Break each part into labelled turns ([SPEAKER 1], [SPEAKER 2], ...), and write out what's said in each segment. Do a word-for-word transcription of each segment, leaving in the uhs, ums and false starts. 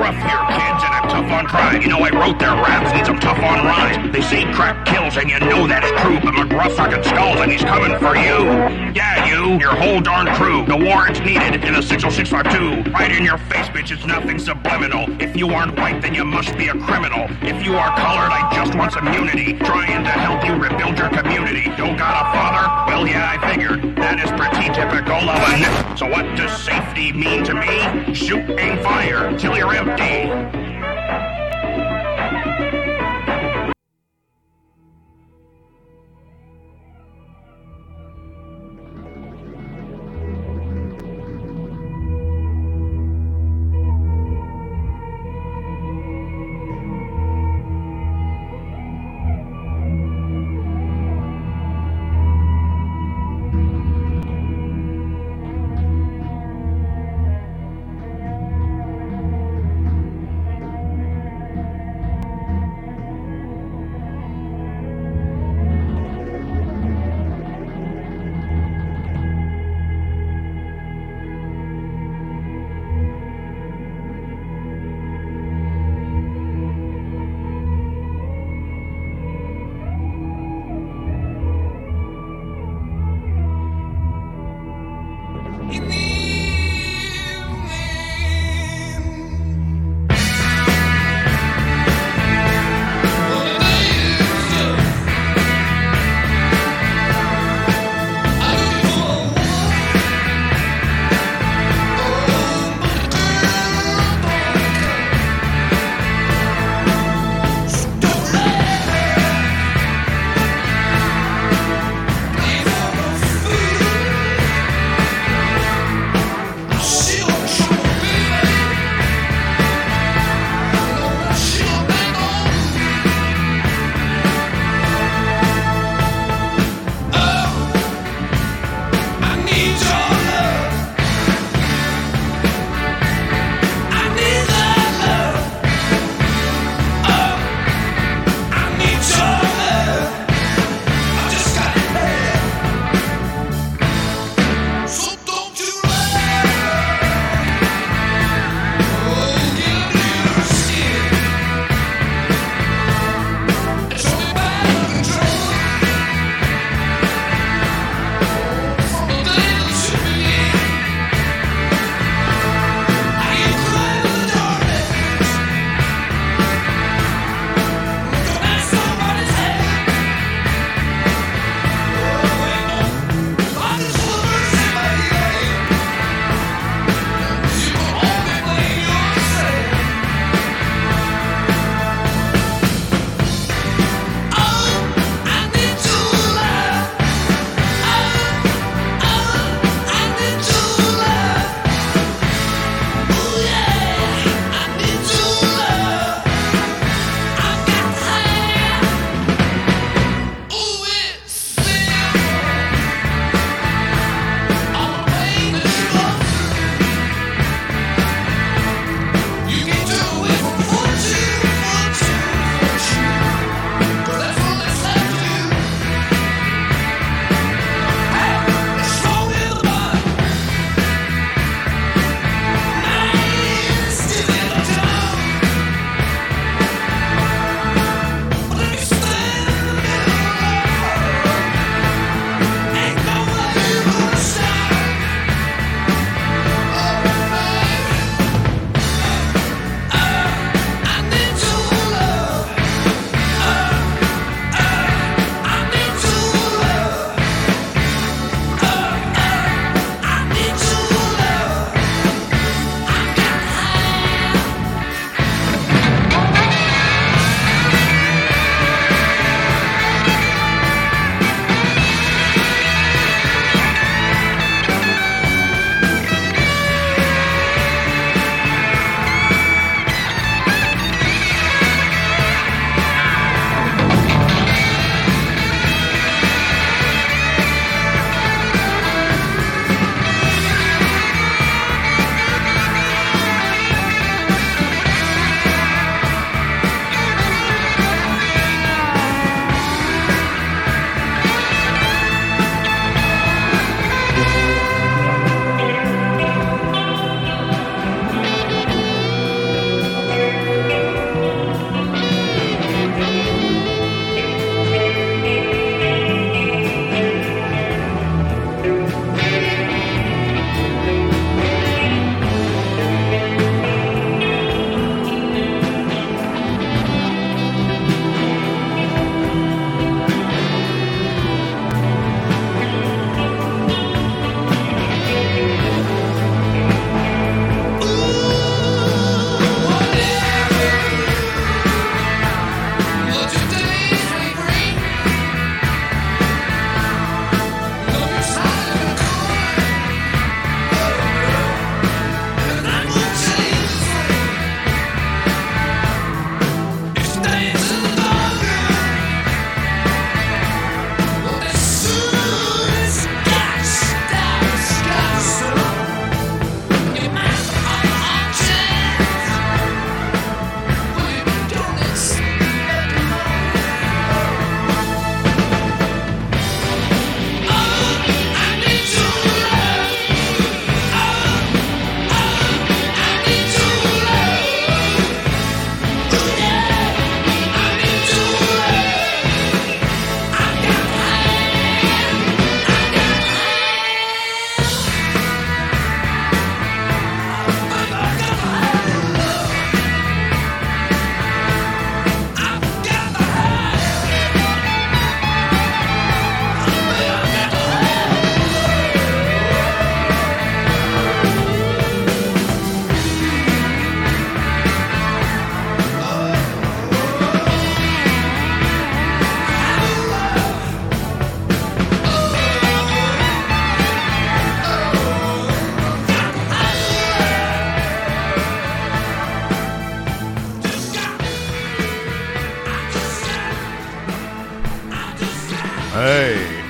[SPEAKER 1] gruff here, kids, and I'm tough on crime. You know, I wrote their raps, and I'm tough on rhyme. They say crack kills, and you know that's true, but McGruff's fucking skulls, and he's coming for you. Yeah, you, your whole darn crew. The warrant's needed in a six oh six five two. Right in your face, bitch, it's nothing subliminal. If you aren't white, then you must be a criminal. If you are colored, I just want some unity. Trying to help you rebuild your community. Don't got a father? Well, yeah, I figured. That is pretty typical of a n- So what does safety mean to me? Shoot, aim, fire, till you're empty.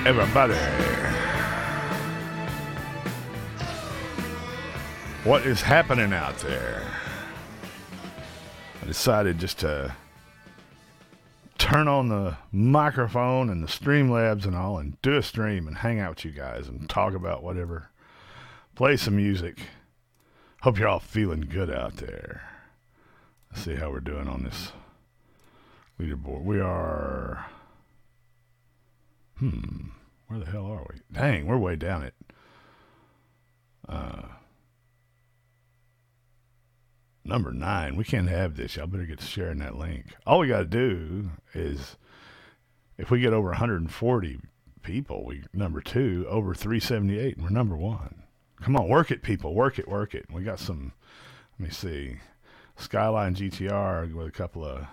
[SPEAKER 2] everybody. What is happening out there? I decided just to turn on the microphone and the Streamlabs and all and do a stream and hang out with you guys and talk about whatever. Play some music. Hope you're all feeling good out there. Let's see how we're doing on this leaderboard. We are... Hmm... Where the hell are we? Dang, we're way down it. Uh, number nine. We can't have this. Y'all better get to sharing that link. All we got to do is, if we get over one hundred forty people, we number two, over three seventy-eight, and we're number one. Come on, work it, people. Work it, work it. We got some, let me see, Skyline G T R with a couple of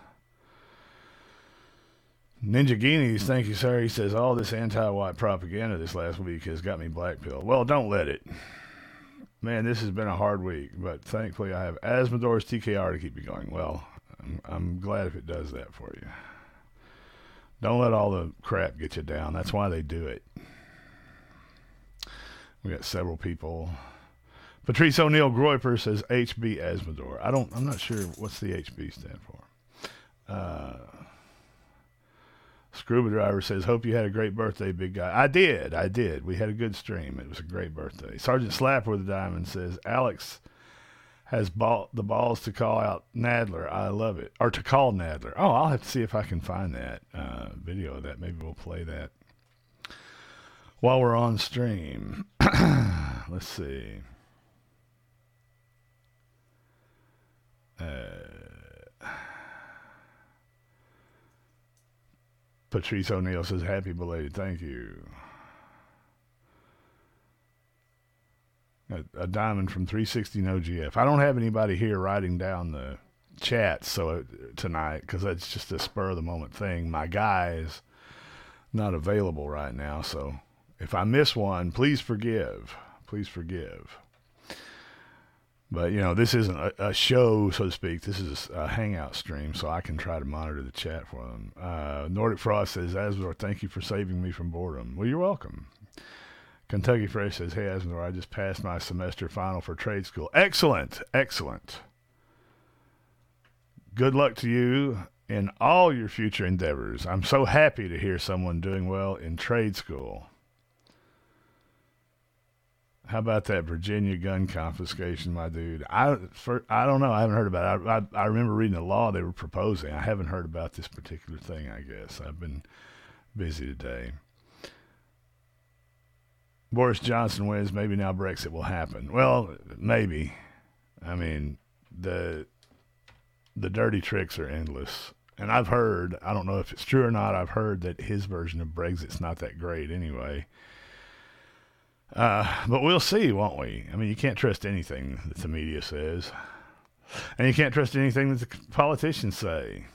[SPEAKER 2] Ninja Guineas, thank you, sir. He says, all this anti-white propaganda this last week has got me blackpilled. Well, don't let it. Man, this has been a hard week, but thankfully I have Asmodeur's T K R to keep me going. Well, I'm, I'm glad if it does that for you. Don't let all the crap get you down. That's why they do it. We got several people. Patrice O'Neill Groiper says H B Asmodeur. I don't, I'm not sure what's the H B stand for. Uh... Scuba Driver says, hope you had a great birthday, big guy. I did. I did. We had a good stream. It was a great birthday. Sergeant Slapper with a diamond says, Alex has ball, the balls to call out Nadler. I love it. Or to call Nadler. Oh, I'll have to see if I can find that uh, video of that. Maybe we'll play that while we're on stream. Let's see. Uh... Patrice O'Neill says, happy belated. Thank you. A, a diamond from three sixty No G F. I don't have anybody here writing down the chat so uh, tonight because that's just a spur of the moment thing. My guy is not available right now, so if I miss one, please forgive. Please forgive. But, you know, this isn't a, a show, so to speak. This is a hangout stream, so I can try to monitor the chat for them. Uh, Nordic Frost says, Asmodeur, thank you for saving me from boredom. Well, you're welcome. Kentucky Fresh says, hey, Asmodeur, I just passed my semester final for trade school. Excellent, excellent. Good luck to you in all your future endeavors. I'm so happy to hear someone doing well in trade school. How about that Virginia gun confiscation, my dude? I for, I don't know. I haven't heard about it. I, I, I remember reading the law they were proposing. I haven't heard about this particular thing, I guess. I've been busy today. Boris Johnson wins. Maybe now Brexit will happen. Well, maybe. I mean, the the dirty tricks are endless. And I've heard, I don't know if it's true or not, I've heard that his version of Brexit's not that great anyway. Uh, but we'll see, won't we? I mean, you can't trust anything that the media says. And you can't trust anything that the politicians say.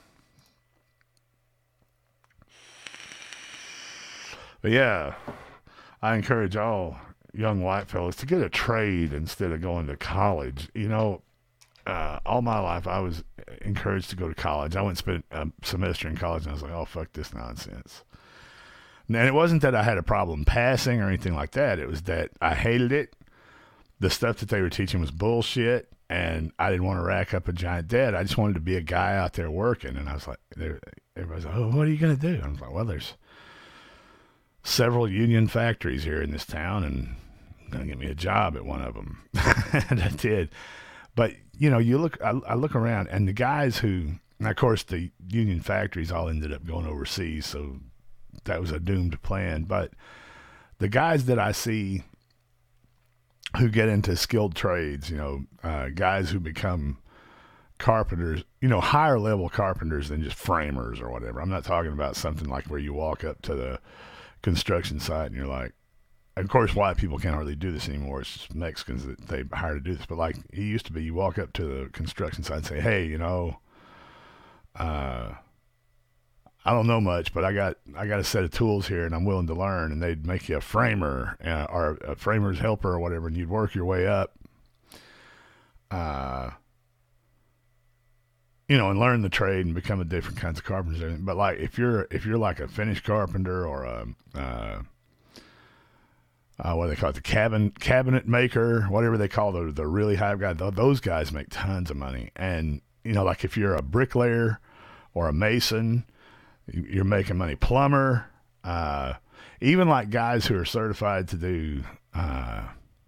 [SPEAKER 2] But yeah, I encourage all young white fellas to get a trade instead of going to college. You know, uh, all my life I was encouraged to go to college. I went and spent a semester in college and I was like, oh, fuck this nonsense. And it wasn't that I had a problem passing or anything like that. It was that I hated it. The stuff that they were teaching was bullshit, and I didn't want to rack up a giant debt. I just wanted to be a guy out there working. And I was like, everybody's like, oh, what are you going to do? I was like, well, there's several union factories here in this town, and going to get me a job at one of them. And I did. But, you know, you look, I, I look around, and the guys who, and of course, the union factories all ended up going overseas, so that was a doomed plan. But the guys that I see who get into skilled trades, you know, uh, guys who become carpenters, you know, higher level carpenters than just framers or whatever. I'm not talking about something like where you walk up to the construction site and you're like, of course, white people can't hardly do this anymore. It's just Mexicans that they hire to do this. But like it used to be, you walk up to the construction site and say, hey, you know, uh, I don't know much, but I got I got a set of tools here, and I'm willing to learn. And they'd make you a framer uh, or a framer's helper or whatever, and you'd work your way up, uh, you know, and learn the trade and become a different kinds of carpenters. But like if you're if you're like a finished carpenter or a uh, uh, what do they call it, the cabin cabinet maker, whatever they call the the really high guy. Those guys make tons of money. And you know, like if you're a bricklayer or a mason, you're making money. Plumber, uh, even like guys who are certified to do uh,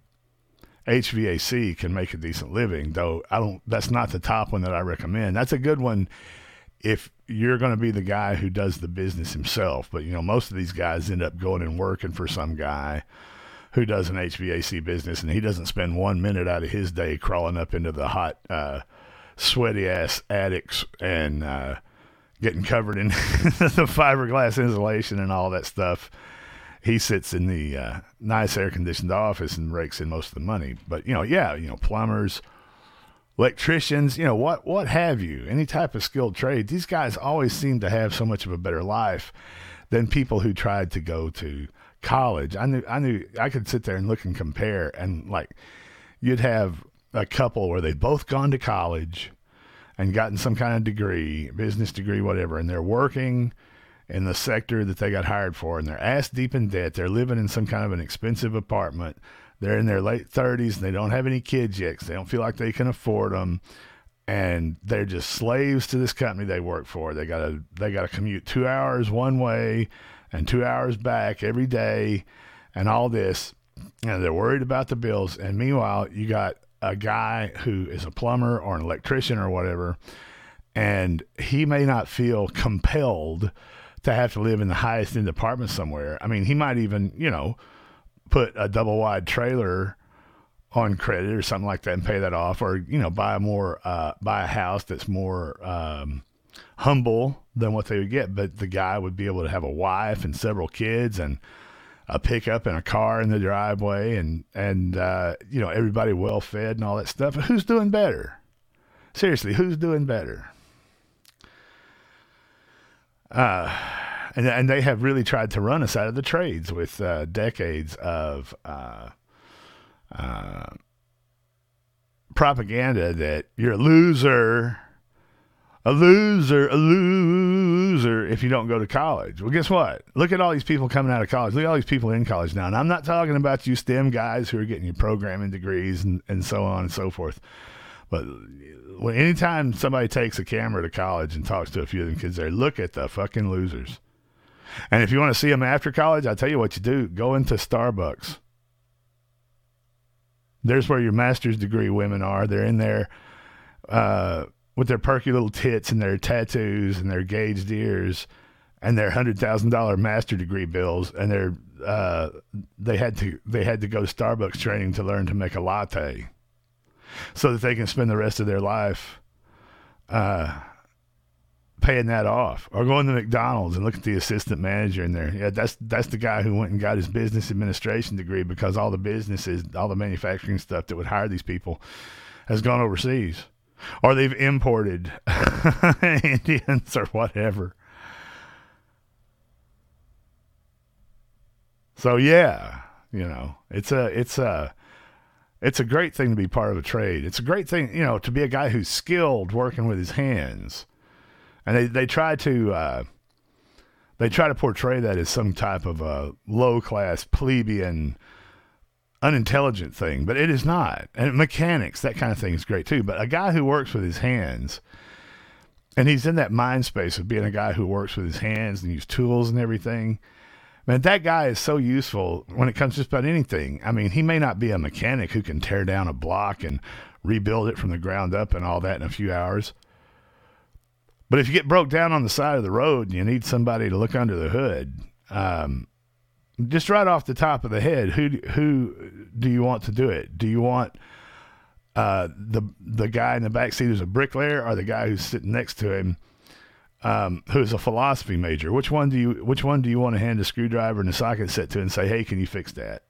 [SPEAKER 2] H V A C can make a decent living. Though I don't. That's not the top one that I recommend. That's a good one if you're going to be the guy who does the business himself. But you know, most of these guys end up going and working for some guy who does an H V A C business, and he doesn't spend one minute out of his day crawling up into the hot, uh, sweaty ass attics and uh, getting covered in the fiberglass insulation and all that stuff. He sits in the uh, nice air conditioned office and rakes in most of the money. But you know, yeah, you know, plumbers, electricians, you know, what what have you, any type of skilled trade. These guys always seem to have so much of a better life than people who tried to go to college. I knew I knew I could sit there and look and compare, and like you'd have a couple where they'd both gone to college and gotten some kind of degree, business degree, whatever, and they're working in the sector that they got hired for, and they're ass deep in debt. They're living in some kind of an expensive apartment. They're in their late thirties, and they don't have any kids yet because they don't feel like they can afford them, and they're just slaves to this company they work for. They gotta they gotta commute two hours one way and two hours back every day, and all this, and they're worried about the bills. And meanwhile, you got a guy who is a plumber or an electrician or whatever, and he may not feel compelled to have to live in the highest end apartment somewhere. I mean, he might even, you know, put a double wide trailer on credit or something like that and pay that off, or, you know, buy a more, uh, buy a house that's more, um, humble than what they would get. But the guy would be able to have a wife and several kids and a pickup and a car in the driveway, and, and, uh, you know, everybody well fed and all that stuff. Who's doing better? Seriously, who's doing better? Uh, and, and they have really tried to run us out of the trades with uh, decades of uh, uh, propaganda that you're a loser, a loser, a loser if you don't go to college. Well, guess what? Look at all these people coming out of college. Look at all these people in college now. And I'm not talking about you STEM guys who are getting your programming degrees and, and so on and so forth. But when anytime somebody takes a camera to college and talks to a few of them kids there, look at the fucking losers. And if you want to see them after college, I tell you what you do. Go into Starbucks. There's where your master's degree women are. They're in there uh, with their perky little tits and their tattoos and their gauged ears and their one hundred thousand dollars master degree bills. And they're, uh, they had to they had to go to Starbucks training to learn to make a latte, so that they can spend the rest of their life uh, paying that off, or going to McDonald's and look at the assistant manager in there. Yeah, that's that's the guy who went and got his business administration degree because all the businesses, all the manufacturing stuff that would hire these people has gone overseas, or they've imported Indians or whatever. So yeah, you know, it's a it's a It's a great thing to be part of a trade. It's a great thing, you know, to be a guy who's skilled working with his hands. And they, they try to uh, they try to portray that as some type of a low-class, plebeian, unintelligent thing. But it is not. And mechanics, that kind of thing is great too. But a guy who works with his hands, and he's in that mind space of being a guy who works with his hands and use tools and everything, man, that guy is so useful when it comes to just about anything. I mean, he may not be a mechanic who can tear down a block and rebuild it from the ground up and all that in a few hours. But if you get broke down on the side of the road and you need somebody to look under the hood, um, just right off the top of the head, who who do you want to do it? Do you want uh, the the guy in the backseat who's a bricklayer, or the guy who's sitting next to him Um, who's a philosophy major? Which one do you which one do you want to hand a screwdriver and a socket set to and say, hey, can you fix that?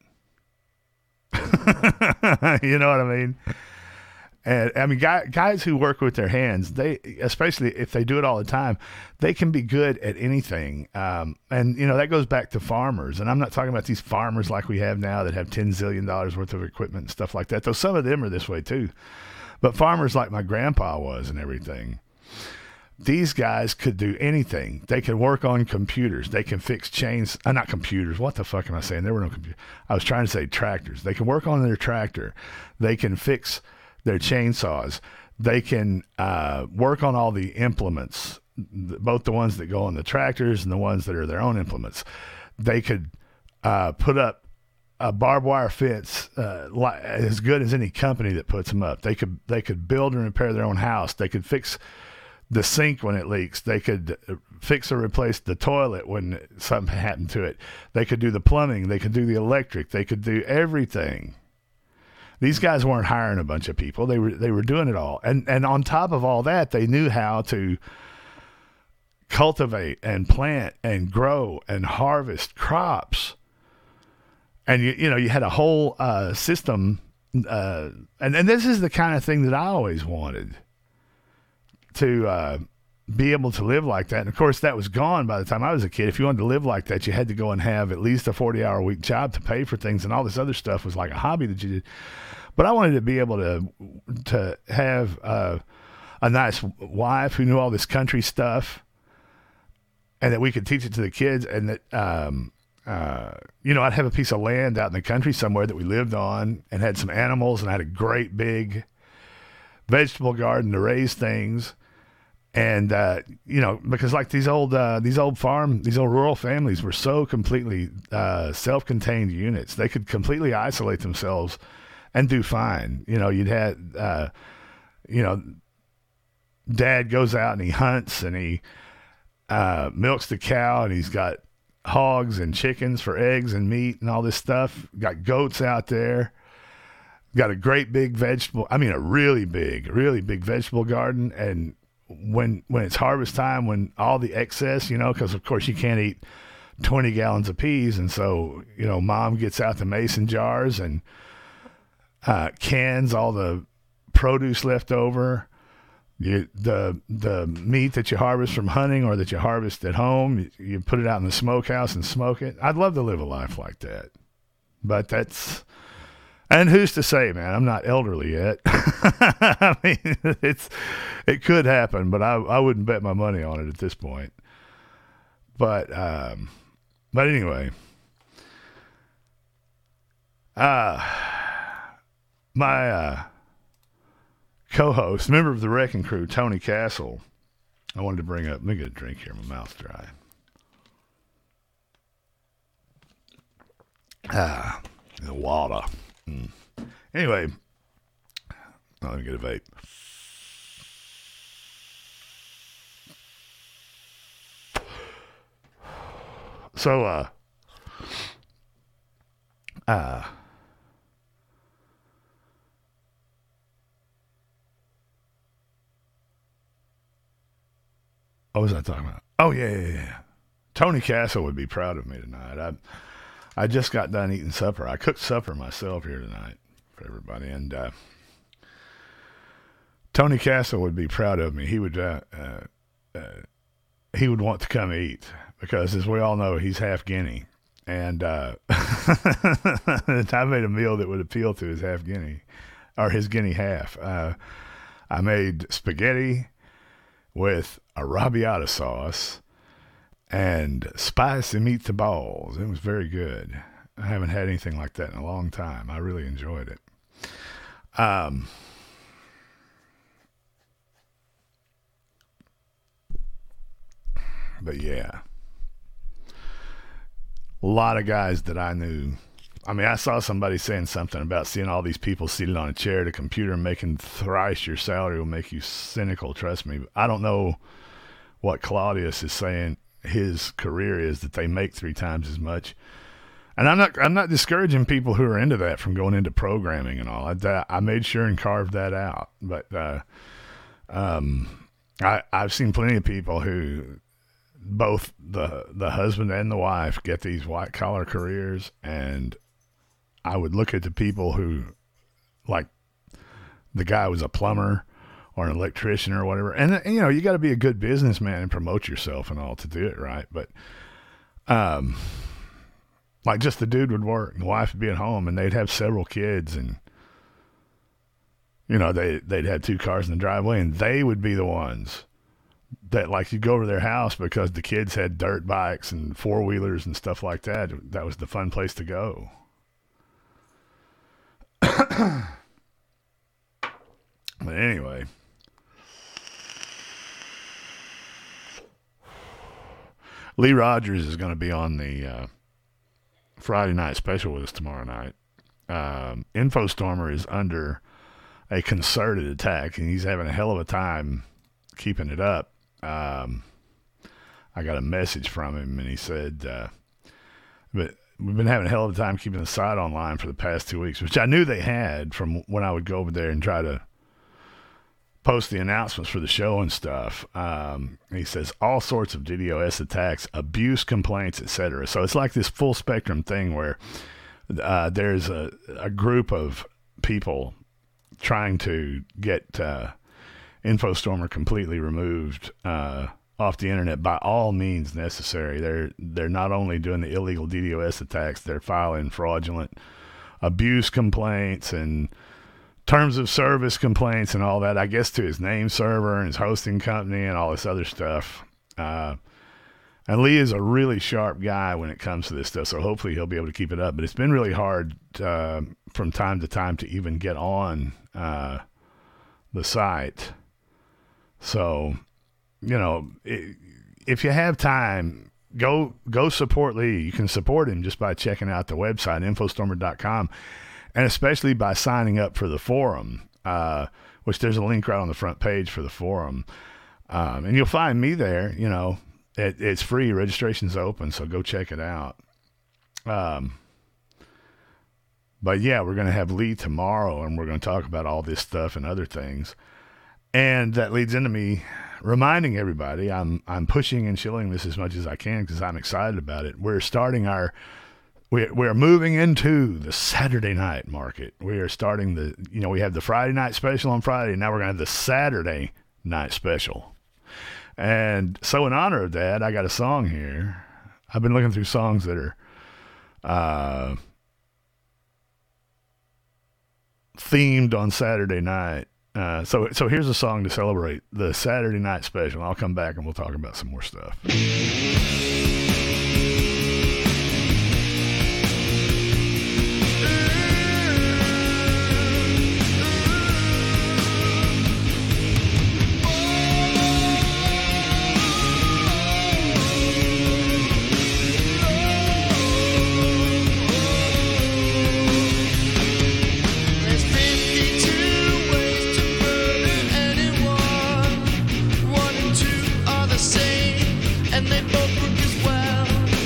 [SPEAKER 2] You know what I mean? And I mean, guy, guys who work with their hands, they, especially if they do it all the time, they can be good at anything. Um, and you know, that goes back to farmers. And I'm not talking about these farmers like we have now that have ten zillion dollars worth of equipment and stuff like that. Though some of them are this way too. But farmers like my grandpa was and everything. these guys could do anything. They can work on computers. They can fix chains. Uh, not computers. What the fuck am I saying? There were no computers. I was trying to say tractors. They can work on their tractor. They can fix their chainsaws. They can uh, work on all the implements, both the ones that go on the tractors and the ones that are their own implements. They could uh, put up a barbed wire fence uh, li- as good as any company that puts them up. They could they could build and repair their own house. They could fix the sink when it leaks. They could fix or replace the toilet when something happened to it. They could do the plumbing. They could do the electric. They could do everything. These guys weren't hiring a bunch of people. They were they were doing it all. And and on top of all that, they knew how to cultivate and plant and grow and harvest crops. And you you know, you had a whole uh, system uh, and, and this is the kind of thing that I always wanted. To uh, be able to live like that. And of course that was gone by the time I was a kid. If you wanted to live like that, you had to go and have at least a forty hour a week job to pay for things, and all this other stuff was like a hobby that you did. But I wanted to be able to to have uh, a nice wife who knew all this country stuff, and that we could teach it to the kids, and that um, uh, you know, I'd have a piece of land out in the country somewhere that we lived on and had some animals, and I had a great big vegetable garden to raise things. And, uh, you know, because like these old, uh, these old farm, these old rural families were so completely uh, self-contained units. They could completely isolate themselves and do fine. You know, you'd had, uh, you know, dad goes out and he hunts and he uh, milks the cow, and he's got hogs and chickens for eggs and meat and all this stuff. Got goats out there. Got a great big vegetable, I mean, a really big, really big vegetable garden. And when when it's harvest time, when all the excess, you know, because of course you can't eat twenty gallons of peas, and so, you know, mom gets out the mason jars and uh, cans all the produce left over, you, the the meat that you harvest from hunting or that you harvest at home, you, you put it out in the smokehouse and smoke it. I'd love to live a life like that, but that's. And who's to say, man? I'm not elderly yet. I mean, it's it could happen, but I I wouldn't bet my money on it at this point. But um, but anyway, uh, my uh, co-host, member of the Wrecking Crew, Tony Castle. I wanted to bring up. Let me get a drink here. My mouth's dry. Ah, the water. Mm. Anyway, let me get a vape. So, uh, uh, what was I talking about? Oh, yeah, yeah, yeah. Tony Castle would be proud of me tonight. I I just got done eating supper. I cooked supper myself here tonight for everybody. And uh, Tony Castle would be proud of me. He would uh, uh, uh, he would want to come eat because, as we all know, he's half Guinea. And uh, I made a meal that would appeal to his half Guinea, or his Guinea half. Uh, I made spaghetti with arrabbiata sauce and spicy meatballs. It was very good. I haven't had anything like that in a long time. I really enjoyed it. Um, but yeah, a lot of guys that I knew. I mean, I saw somebody saying something about seeing all these people seated on a chair at a computer and making thrice your salary will make you cynical. Trust me. I don't know what Claudius is saying his career is, that they make three times as much. And I'm not I'm not discouraging people who are into that from going into programming and all. I, I made sure and carved that out. But uh, um, I, I've seen plenty of people who, both the the husband and the wife, get these white collar careers, and I would look at the people who, like, the guy was a plumber or an electrician or whatever. And, and you know, you got to be a good businessman and promote yourself and all to do it right. But, um, like, just the dude would work and the wife would be at home, and they'd have several kids, and, you know, they, they'd have two cars in the driveway, and they would be the ones that like you go over their house because the kids had dirt bikes and four wheelers and stuff like that. That was the fun place to go. But anyway, Lee Rogers is going to be on the uh, Friday night special with us tomorrow night. Um, InfoStormer is under a concerted attack, and he's having a hell of a time keeping it up. Um, I got a message from him, and he said, uh, but we've been having a hell of a time keeping the site online for the past two weeks, which I knew they had from when I would go over there and try to post the announcements for the show and stuff. Um, he says all sorts of DDoS attacks, abuse complaints, et cetera. So it's like this full spectrum thing where uh, there's a, a group of people trying to get uh, InfoStormer completely removed uh, off the internet by all means necessary. They're they're not only doing the illegal DDoS attacks, they're filing fraudulent abuse complaints and terms of service complaints and all that, I guess, to his name server and his hosting company and all this other stuff. Uh, and Lee is a really sharp guy when it comes to this stuff, so hopefully he'll be able to keep it up. But it's been really hard uh, from time to time to even get on uh, the site. So, you know, it, if you have time, go go support Lee. You can support him just by checking out the website, infostormer dot com. And especially by signing up for the forum, uh, which there's a link right on the front page for the forum. Um, and you'll find me there. You know, it, it's free. Registration's open, so go check it out. Um, but, yeah, we're going to have Lee tomorrow, and we're going to talk about all this stuff and other things. And that leads into me reminding everybody I'm I'm pushing and shilling this as much as I can because I'm excited about it. We're starting our... We're, we're moving into the Saturday night market. We are starting the, you know, we have the Friday night special on Friday. Now we're going to have the Saturday night special. And so in honor of that, I got a song here. I've been looking through songs that are uh, themed on Saturday night. Uh, so, so here's a song to celebrate the Saturday night special. I'll come back and we'll talk about some more stuff.
[SPEAKER 3] And they both work as well.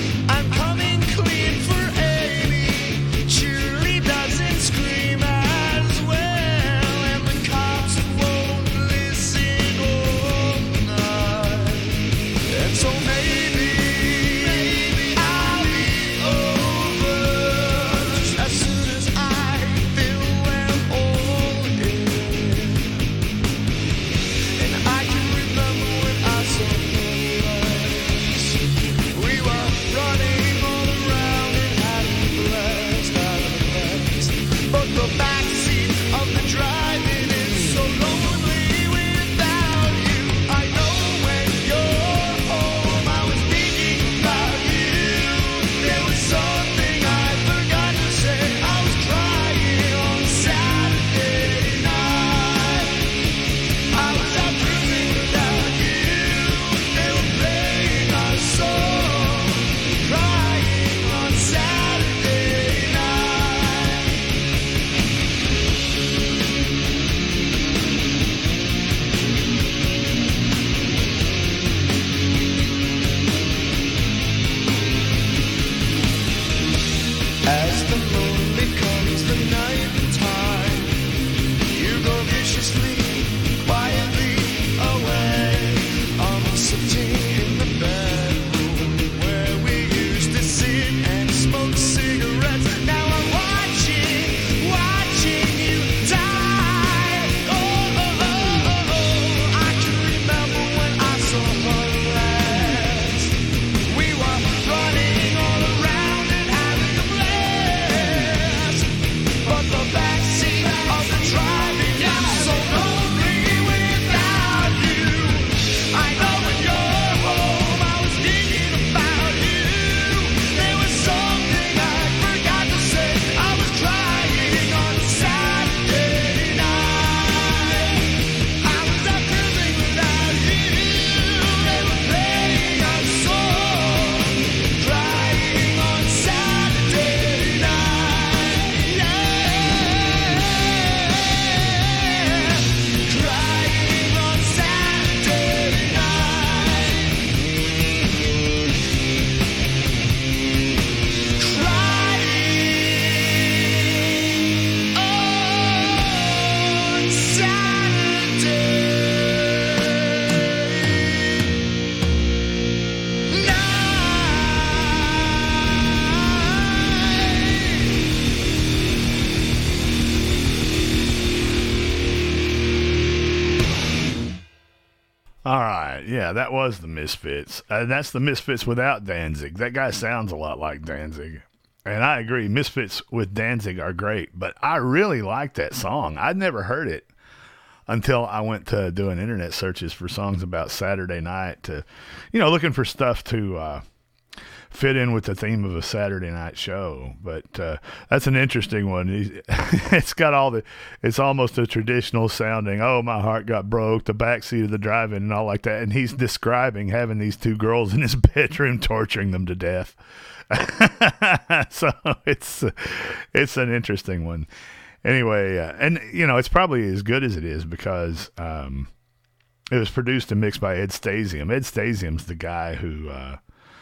[SPEAKER 2] All right, yeah, that was the Misfits. And uh, that's the Misfits without Danzig. That guy sounds a lot like Danzig. And I agree, Misfits with Danzig are great, but I really like that song. I'd never heard it until I went to doing internet searches for songs about Saturday night, to, you know, looking for stuff to uh, fit in with the theme of a Saturday night show. But uh, that's an interesting one. It's got all the, it's almost a traditional sounding, oh, my heart got broke, the backseat of the drive-in and all like that. And he's describing having these two girls in his bedroom torturing them to death. So it's, it's an interesting one. Anyway, uh, and, you know, it's probably as good as it is because um, it was produced and mixed by Ed Stasium. Ed Stasium's the guy who, uh,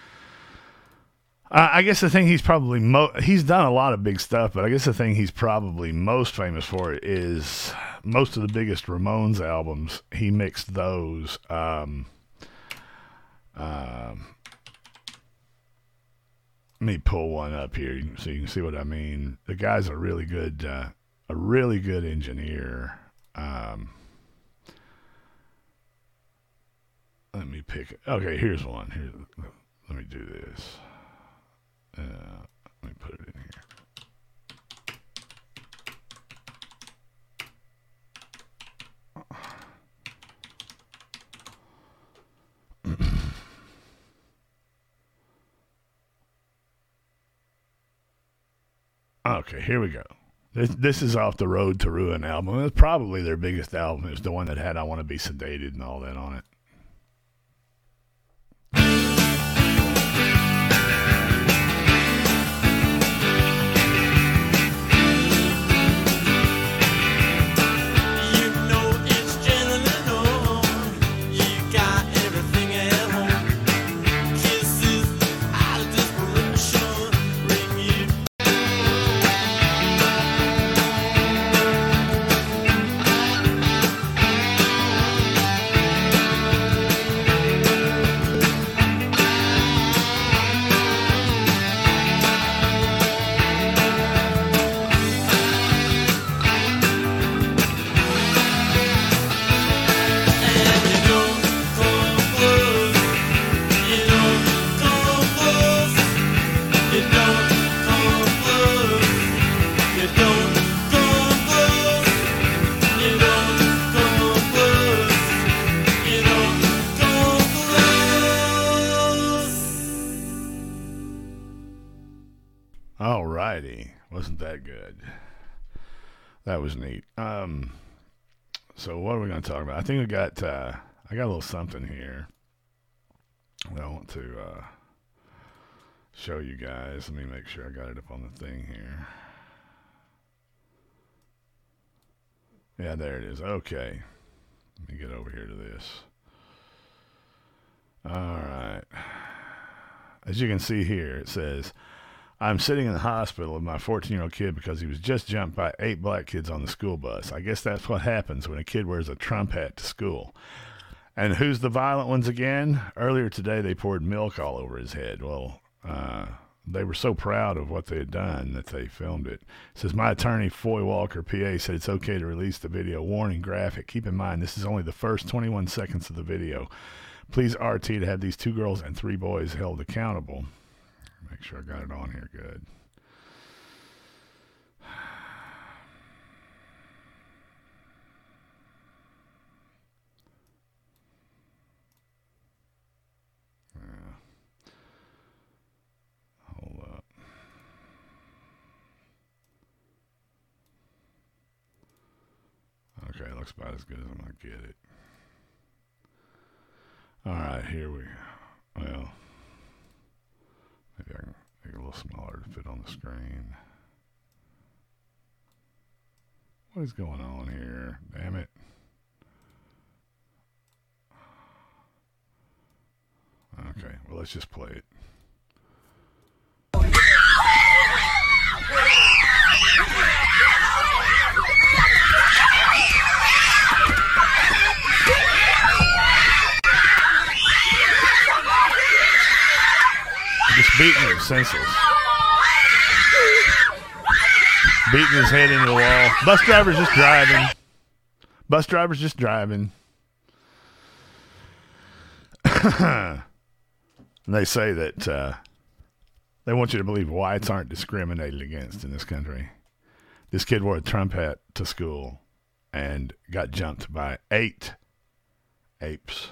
[SPEAKER 2] I guess the thing he's probably, mo- he's done a lot of big stuff, but I guess the thing he's probably most famous for is most of the biggest Ramones albums. He mixed those. Um, um, let me pull one up here so you can see what I mean. The guy's a really good... Uh, A really good engineer. Um, let me pick. Okay, here's one. Here, let me do this. Uh, let me put it in here. Okay, here we go. This, this is off the Road to Ruin album. It's probably their biggest album. It's the one that had I Want to Be Sedated and all that on it. Wasn't that good? That was neat. Um, so what are we going to talk about? I think we got uh, I got a little something here that I want to uh, show you guys. Let me make sure I got it up on the thing here. Yeah, there it is. Okay, let me get over here to this. All right. As you can see here, it says, I'm sitting in the hospital with my fourteen-year-old kid because he was just jumped by eight black kids on the school bus. I guess that's what happens when a kid wears a Trump hat to school. And who's the violent ones again? Earlier today, they poured milk all over his head. Well, uh, they were so proud of what they had done that they filmed it. It says, my attorney, Foy Walker, P A, said it's okay to release the video. Warning, graphic. Keep in mind, this is only the first twenty-one seconds of the video. Please, R T, to have these two girls and three boys held accountable. Make sure I got it on here good. Yeah. Hold up. Okay, looks about as good as I'm going to get it. All right, here we go. Well, maybe I can make it a little smaller to fit on the screen. What is going on here? Damn it. Okay, well, let's just play it. Just beating him senseless. Beating his head into the wall. Bus driver's just driving. Bus driver's just driving. they say that uh, they want you to believe whites aren't discriminated against in this country. This kid wore a Trump hat to school and got jumped by eight apes.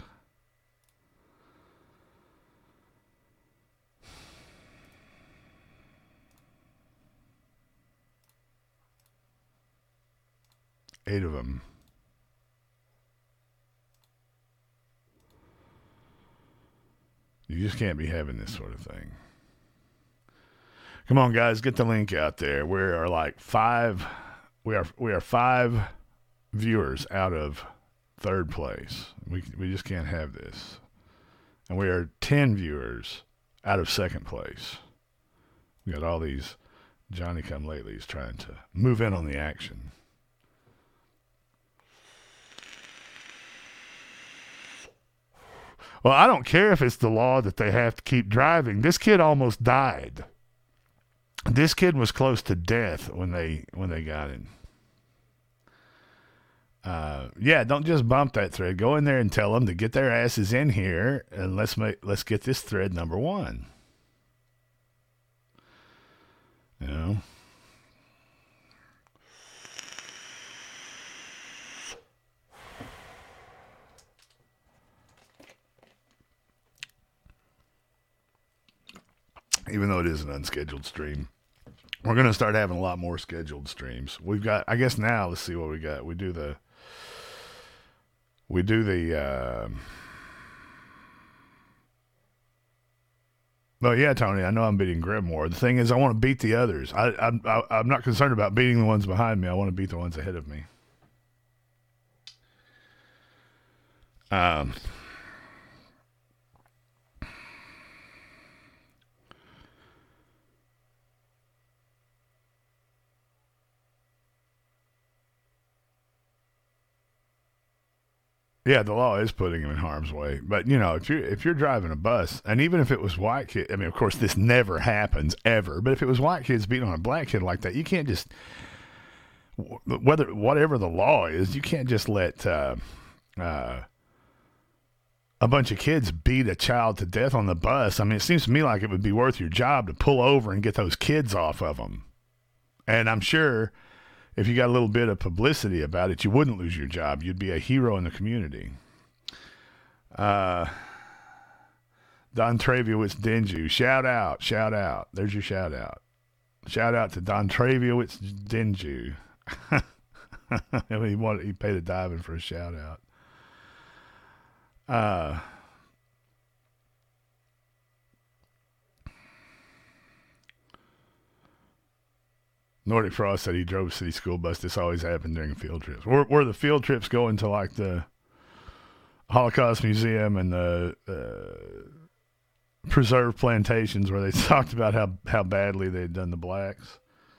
[SPEAKER 2] Eight of them. You just can't be having this sort of thing. Come on, guys, get the link out there. We are like five. We are we are five viewers out of third place. We we just can't have this. And we are ten viewers out of second place. We got all these Johnny-come-latelys trying to move in on the action. Well, I don't care if it's the law that they have to keep driving. This kid almost died. This kid was close to death when they when they got him. Uh, yeah, don't just bump that thread. Go in there and tell them to get their asses in here and let's make let's get this thread number one. You know. Even though it is an unscheduled stream, we're going to start having a lot more scheduled streams. We've got, I guess now, let's see what we got. We do the, we do the, uh, well, yeah, Tony, I know I'm beating Grimoire. The thing is, I want to beat the others. I, I'm, I, I'm not concerned about beating the ones behind me. I want to beat the ones ahead of me. Um, Yeah, the law is putting him in harm's way. But, you know, if you're, if you're driving a bus, and even if it was white kid, I mean, of course, this never happens, ever. But if it was white kids beating on a black kid like that, you can't just, whether whatever the law is, you can't just let uh, uh, a bunch of kids beat a child to death on the bus. I mean, it seems to me like it would be worth your job to pull over and get those kids off of them. And I'm sure if you got a little bit of publicity about it, you wouldn't lose your job. You'd be a hero in the community. Uh, Don Traviowicz Denju. Shout out. Shout out. There's your shout out. Shout out to Don Traviowicz Denju. he, wanted, he paid a diamond for a shout out. Uh, Nordic Frost said he drove a city school bus. This always happened during field trips. Were, were the field trips going to like the Holocaust Museum and the uh, preserved plantations where they talked about how, how badly they'd done the blacks?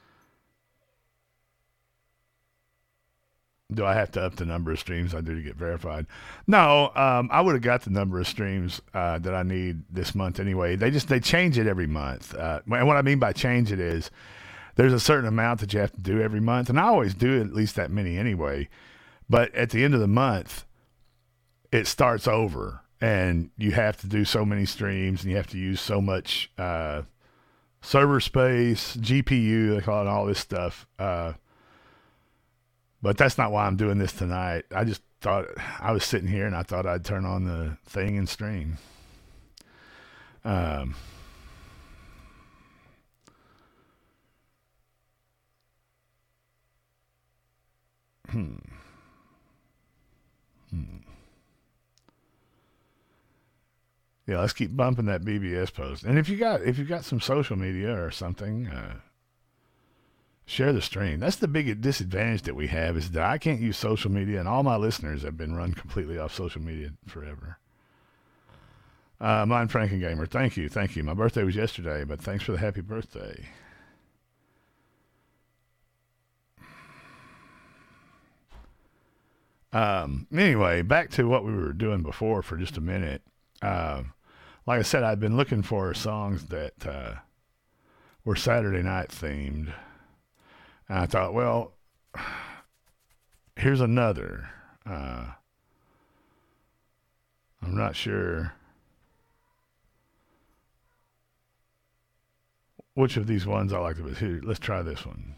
[SPEAKER 2] Do I have to up the number of streams I do to get verified? No, um, I would have got the number of streams uh, that I need this month anyway. They just they change it every month. Uh, and what I mean by change it is there's a certain amount that you have to do every month, and I always do at least that many anyway. But at the end of the month, it starts over, and you have to do so many streams, and you have to use so much uh, server space, G P U, they call it, all this stuff. Uh, but that's not why I'm doing this tonight. I just thought I was sitting here, and I thought I'd turn on the thing and stream. Um. Hmm. Hmm. Yeah, let's keep bumping that B B S post. And if you got if you got some social media or something, uh, share the stream. That's the big disadvantage that we have is that I can't use social media, and all my listeners have been run completely off social media forever. Uh, mine, Frankengamer. Thank you, thank you. My birthday was yesterday, but thanks for the happy birthday. Um, anyway, back to what we were doing before for just a minute. Uh, like I said, I've been looking for songs that uh, were Saturday night themed. And I thought, well, here's another. Uh, I'm not sure. which of these ones I like the best. Here, let's try this one.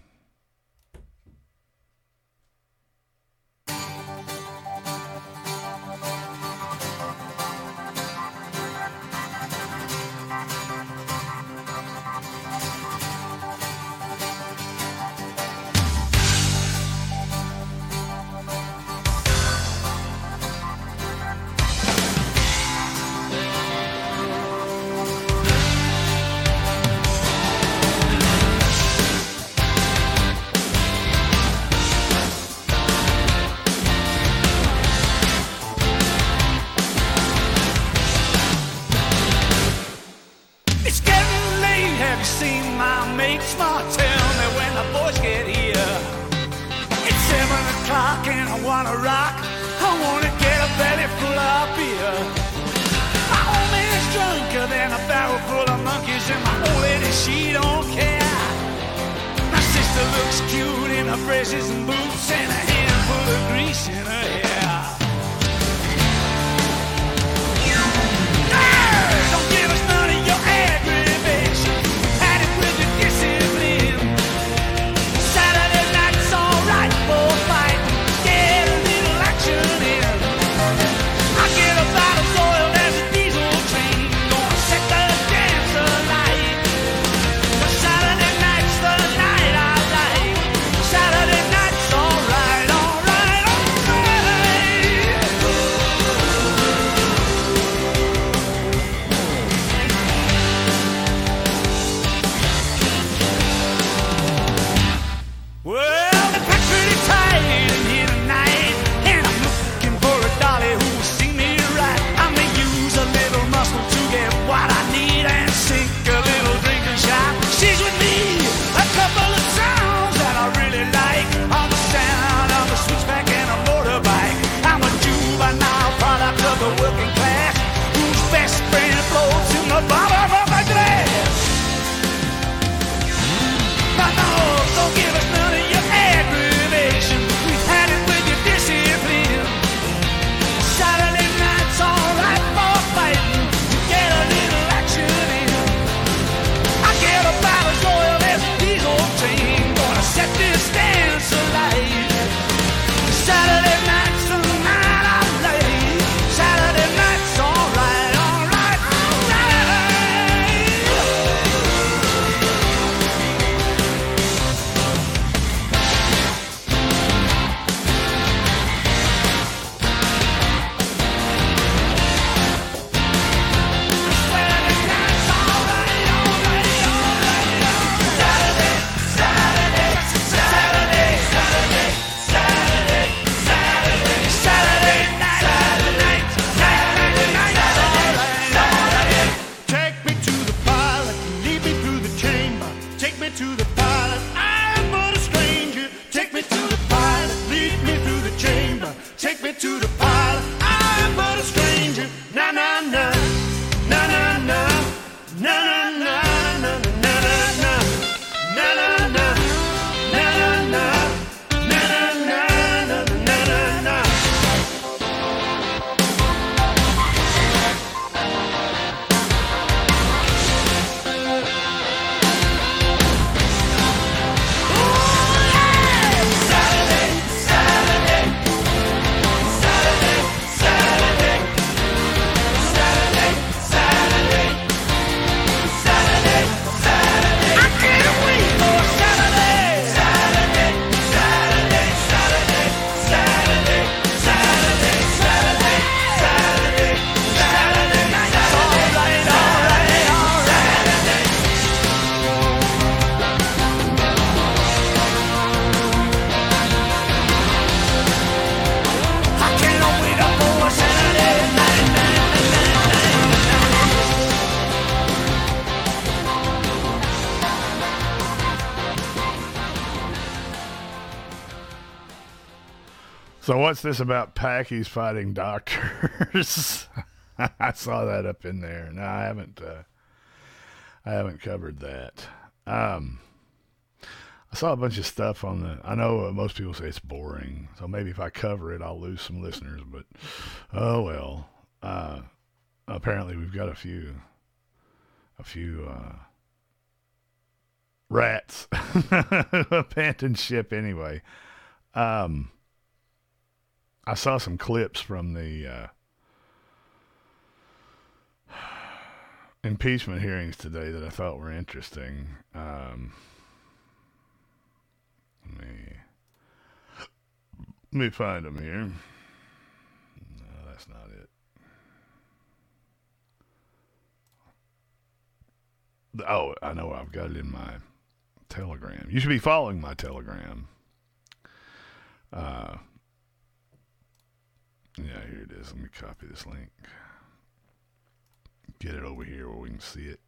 [SPEAKER 2] So what's this about Packies fighting doctors? I saw that up in there. No, I haven't. Uh, I haven't covered that. Um, I saw a bunch of stuff on the. I know uh, most people say it's boring, so maybe if I cover it, I'll lose some listeners. But oh well. Uh, apparently, we've got a few, a few, uh, rats abandoned ship anyway. Um, I saw some clips from the uh, impeachment hearings today that I thought were interesting. Um, let me let me find them here. No, that's not it. Oh, I know. I've got it in my Telegram. You should be following my Telegram. Uh, yeah, here it is. Let me copy this link. Get it over here where we can see it.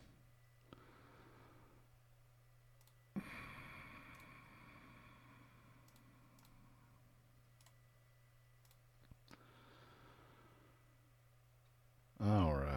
[SPEAKER 2] All right.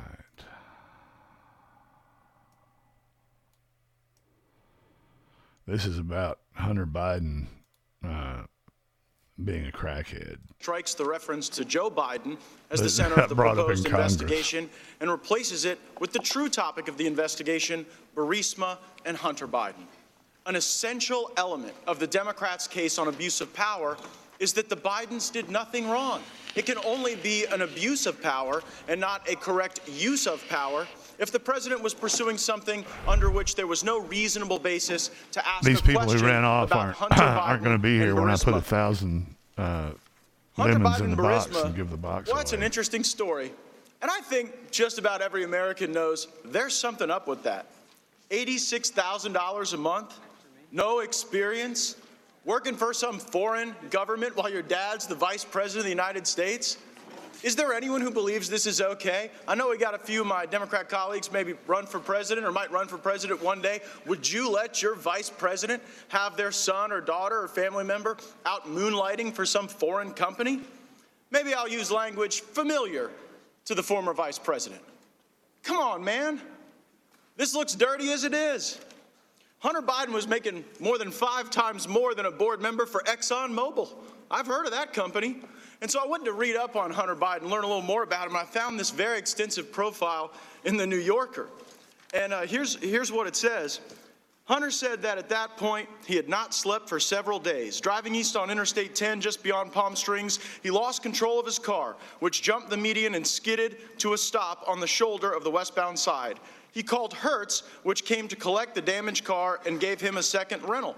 [SPEAKER 2] This is about Hunter Biden uh, being a crackhead.
[SPEAKER 3] Strikes the reference to Joe Biden as the center of the proposed investigation and replaces it with the true topic of the investigation, Burisma and Hunter Biden. An essential element of the Democrats' case on abuse of power is that the Bidens did nothing wrong. It can only be an abuse of power and not a correct use of power if the president was pursuing something under which there was no reasonable basis to ask
[SPEAKER 2] These
[SPEAKER 3] a
[SPEAKER 2] people
[SPEAKER 3] question
[SPEAKER 2] who ran off
[SPEAKER 3] about
[SPEAKER 2] aren't, aren't going to be here when I put a
[SPEAKER 3] Burisma.
[SPEAKER 2] thousand uh,
[SPEAKER 3] Hunter
[SPEAKER 2] lemons
[SPEAKER 3] Biden
[SPEAKER 2] in the
[SPEAKER 3] and
[SPEAKER 2] box
[SPEAKER 3] Burisma,
[SPEAKER 2] and give the box
[SPEAKER 3] well, that's
[SPEAKER 2] away.
[SPEAKER 3] an interesting story. And I think just about every American knows there's something up with that. eighty-six thousand dollars a month, no experience, working for some foreign government while your dad's the vice president of the United States. Is there anyone who believes this is okay? I know we got a few of my Democrat colleagues maybe run for president or might run for president one day. Would you let your vice president have their son or daughter or family member out moonlighting for some foreign company? Maybe I'll use language familiar to the former vice president. Come on, man. This looks dirty as it is. Hunter Biden was making more than five times more than a board member for ExxonMobil. I've heard of that company. And so I went to read up on Hunter Biden, learn a little more about him. I found this very extensive profile in The New Yorker. And uh, here's, here's what it says. Hunter said that at that point, he had not slept for several days. Driving east on Interstate ten, just beyond Palm Springs, he lost control of his car, which jumped the median and skidded to a stop on the shoulder of the westbound side. He called Hertz, which came to collect the damaged car and gave him a second rental.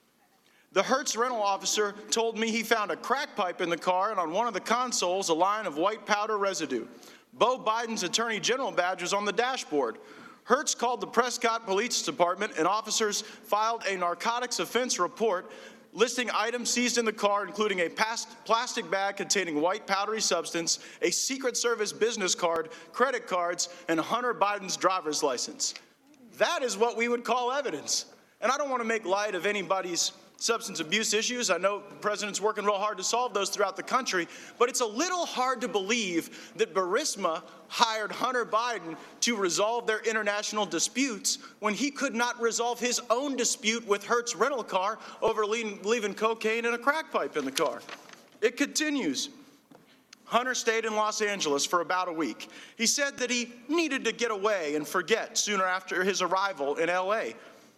[SPEAKER 3] The Hertz rental officer told me he found a crack pipe in the car and on one of the consoles a line of white powder residue. Beau Biden's attorney general badge was on the dashboard. Hertz called the Prescott Police Department and officers filed a narcotics offense report listing items seized in the car, including a plastic bag containing white powdery substance, a Secret Service business card, credit cards, and Hunter Biden's driver's license. That is what we would call evidence. And I don't want to make light of anybody's substance abuse issues. I know the president's working real hard to solve those throughout the country, but it's a little hard to believe that Burisma hired Hunter Biden to resolve their international disputes when he could not resolve his own dispute with Hertz rental car over leaving, leaving cocaine and a crack pipe in the car. It continues. Hunter stayed in Los Angeles for about a week. He said that he needed to get away and forget sooner after his arrival in L A.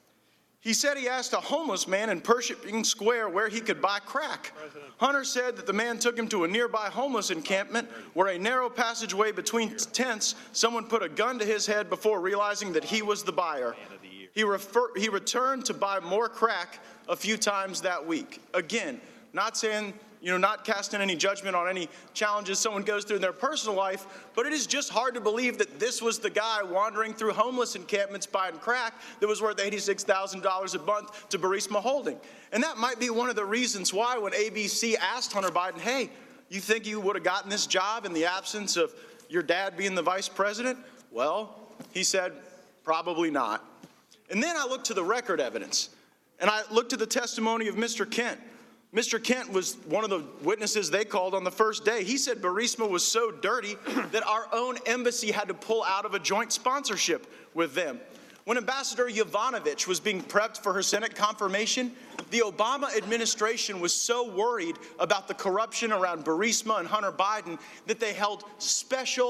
[SPEAKER 3] He said he asked a homeless man in Pershing Square where he could buy crack. President. Hunter said that the man took him to a nearby homeless encampment where a narrow passageway between tents, someone put a gun to his head before realizing that he was the buyer. He, refer- he returned to buy more crack a few times that week. Again, not saying, you know, not casting any judgment on any challenges someone goes through in their personal life, but it is just hard to believe that this was the guy wandering through homeless encampments buying crack that was worth eighty-six thousand dollars a month to Burisma Holding. And that might be one of the reasons why when A B C asked Hunter Biden, hey, you think you would have gotten this job in the absence of your dad being the vice president? Well, he said, probably not. And then I looked to the record evidence, and I looked at the testimony of Mister Kent. Mister Kent was one of the witnesses they called on the first day. He said Burisma was so dirty that our own embassy had to pull out of a joint sponsorship with them. When Ambassador Yovanovitch was being prepped for her Senate confirmation, the Obama administration was so worried about the corruption around Burisma and Hunter Biden that they held special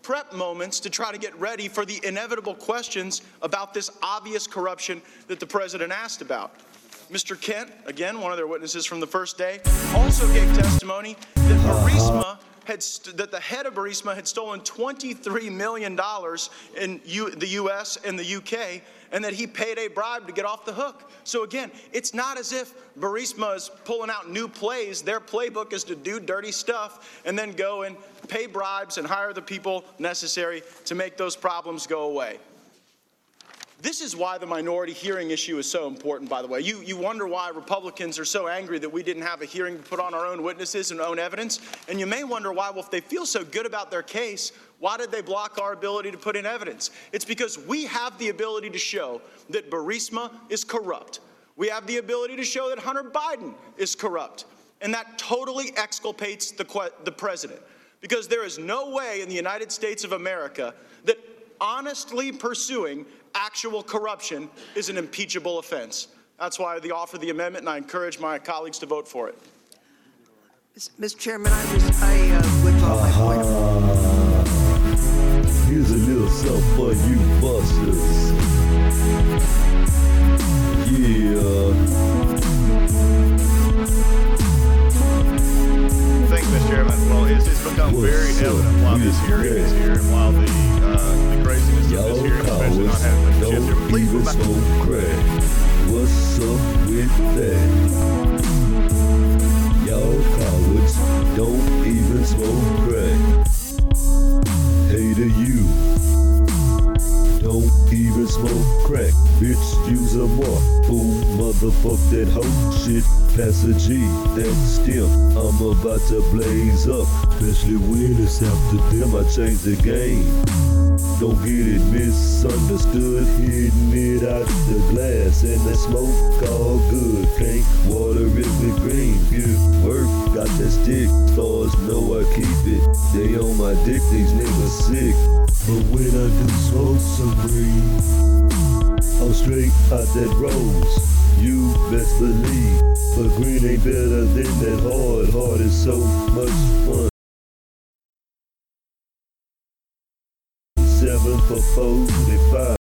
[SPEAKER 3] prep moments to try to get ready for the inevitable questions about this obvious corruption that the president asked about. Mister Kent, again, one of their witnesses from the first day, also gave testimony that Burisma had st- that the head of Burisma had stolen twenty-three million dollars in U- the U S and the U K, and that he paid a bribe to get off the hook. So again, it's not as if Burisma is pulling out new plays. Their playbook is to do dirty stuff and then go and pay bribes and hire the people necessary to make those problems go away. This is why the minority hearing issue is so important, by the way. You, you wonder why Republicans are so angry that we didn't have a hearing to put on our own witnesses and own evidence. And you may wonder why, well, if they feel so good about their case, why did they block our ability to put in evidence? It's because we have the ability to show that Burisma is corrupt. We have the ability to show that Hunter Biden is corrupt. And that totally exculpates the, the president. Because there is no way in the United States of America that honestly pursuing actual corruption is an impeachable offense. That's why I offer the amendment, and I encourage my colleagues to vote for it.
[SPEAKER 4] Mister Chairman, I, was, I uh, withdraw my point of...
[SPEAKER 5] Here's a little something for you busters. Yeah.
[SPEAKER 6] Thank you, Mister Chairman. Well, it's, it's become
[SPEAKER 5] What's
[SPEAKER 6] very
[SPEAKER 5] up?
[SPEAKER 6] evident while this
[SPEAKER 5] Who's
[SPEAKER 6] hearing is
[SPEAKER 5] that?
[SPEAKER 6] here and while the, uh, the craziness of
[SPEAKER 5] Y'all
[SPEAKER 6] this hearing, especially not
[SPEAKER 5] cowards
[SPEAKER 6] having been
[SPEAKER 5] don't
[SPEAKER 6] shifted. Please go
[SPEAKER 5] even
[SPEAKER 6] back.
[SPEAKER 5] smoke crack. What's up with that? Y'all cowards don't even smoke crack. Hey to you, don't even smoke crack. Bitch, use a mark. Fool, motherfuck that hoe shit. Pass a G, that stem. I'm about to blaze up, especially when it's after them. I change the game. Don't get it misunderstood, hitting it out the glass, and the smoke all good. Can't water it with green. Good work, got that stick. Stars know I keep it. They on my dick, these niggas sick. But when I do smoke some green, I'm straight out that rose. You best believe, but green ain't better than that hard. Hard is so much fun. Seven for four, they five.